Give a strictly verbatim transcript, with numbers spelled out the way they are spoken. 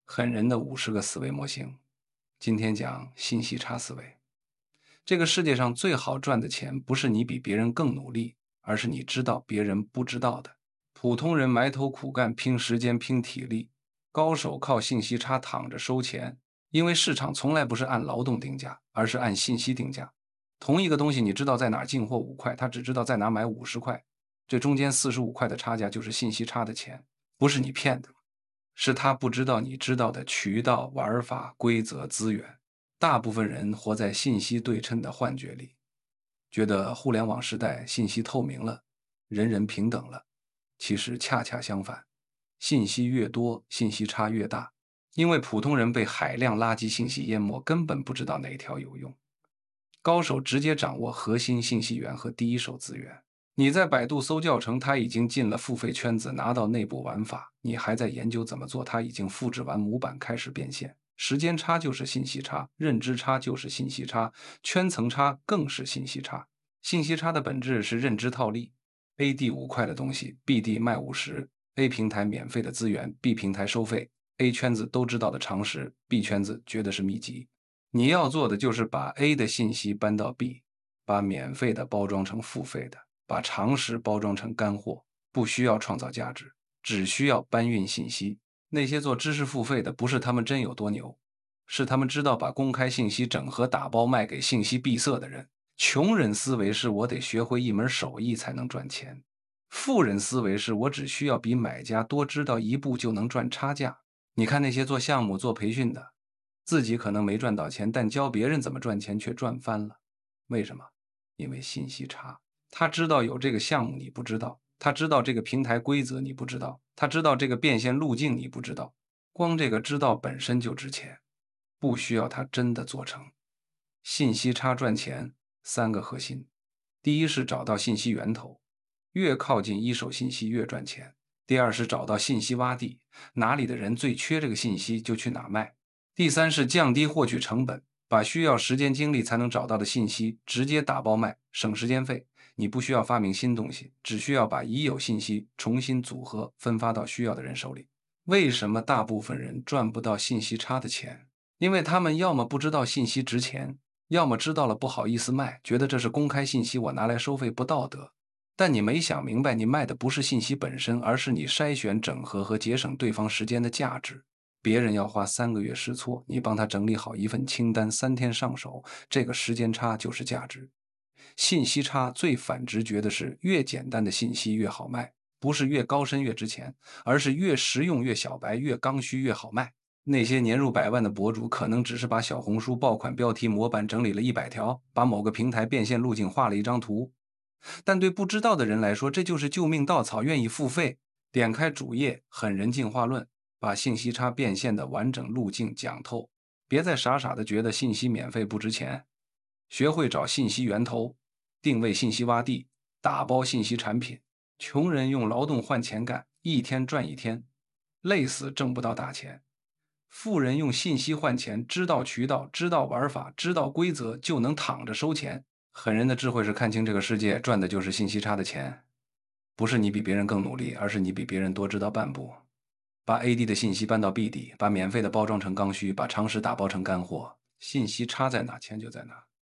狠人的五十个思维模型。今天讲信息差思维。这个世界上最好赚的钱，不是你比别人更努力，而是你知道别人不知道的。普通人埋头苦干，拼时间、拼体力；高手靠信息差躺着收钱。因为市场从来不是按劳动定价，而是按信息定价。同一个东西，你知道在哪儿进货五块，他只知道在哪儿买五十块，这中间四十五块的差价就是信息差的钱，不是你骗的。是他不知道你知道的渠道、玩法、规则、资源。大部分人活在信息对称的幻觉里，觉得互联网时代信息透明了，人人平等了。其实恰恰相反，信息越多，信息差越大。因为普通人被海量垃圾信息淹没，根本不知道哪条有用。高手直接掌握核心信息源和第一手资源。你在百度搜教程，他已经进了付费圈子，拿到内部玩法，你还在研究怎么做，他已经复制完模板开始变现。时间差就是信息差，认知差就是信息差，圈层差更是信息差。信息差的本质是认知套利。A 地五块的东西 B 地卖五十， A 平台免费的资源 B 平台收费， A 圈子都知道的常识 B 圈子觉得是秘籍。你要做的就是把 A 的信息搬到 B， 把免费的包装成付费的，把常识包装成干货。不需要创造价值，只需要搬运信息。那些做知识付费的，不是他们真有多牛，是他们知道把公开信息整合打包卖给信息闭塞的人。穷人思维是我得学会一门手艺才能赚钱，富人思维是我只需要比买家多知道一步就能赚差价。你看那些做项目做培训的，自己可能没赚到钱，但教别人怎么赚钱却赚翻了。为什么？因为信息差。他知道有这个项目你不知道，他知道这个平台规则你不知道，他知道这个变现路径你不知道。光这个知道本身就值钱，不需要他真的做成。信息差赚钱三个核心。第一是找到信息源头，越靠近一手信息越赚钱。第二是找到信息洼地，哪里的人最缺这个信息就去哪卖。第三是降低获取成本，把需要时间精力才能找到的信息直接打包卖，省时间费。你不需要发明新东西，只需要把已有信息重新组合，分发到需要的人手里。为什么大部分人赚不到信息差的钱？因为他们要么不知道信息值钱，要么知道了不好意思卖，觉得这是公开信息，我拿来收费不道德。但你没想明白，你卖的不是信息本身，而是你筛选、整合和节省对方时间的价值。别人要花三个月试错，你帮他整理好一份清单，三天上手，这个时间差就是价值。信息差最反直觉的是，越简单的信息越好卖，不是越高深越值钱，而是越实用越小白，越刚需越好卖。那些年入百万的博主，可能只是把小红书爆款标题模板整理了一百条，把某个平台变现路径画了一张图。但对不知道的人来说，这就是救命稻草，愿意付费。点开主页，狠人进化论，把信息差变现的完整路径讲透。别再傻傻的觉得信息免费不值钱，学会找信息源头，定位信息洼地，打包信息产品。穷人用劳动换钱干，一天赚一天，累死挣不到大钱。富人用信息换钱，知道渠道，知道玩法，知道规则，就能躺着收钱。狠人的智慧是看清这个世界赚的就是信息差的钱，不是你比别人更努力，而是你比别人多知道半步。把 A 地的信息搬到 B 地，把免费的包装成刚需，把常识打包成干货。信息差在哪，钱就在哪。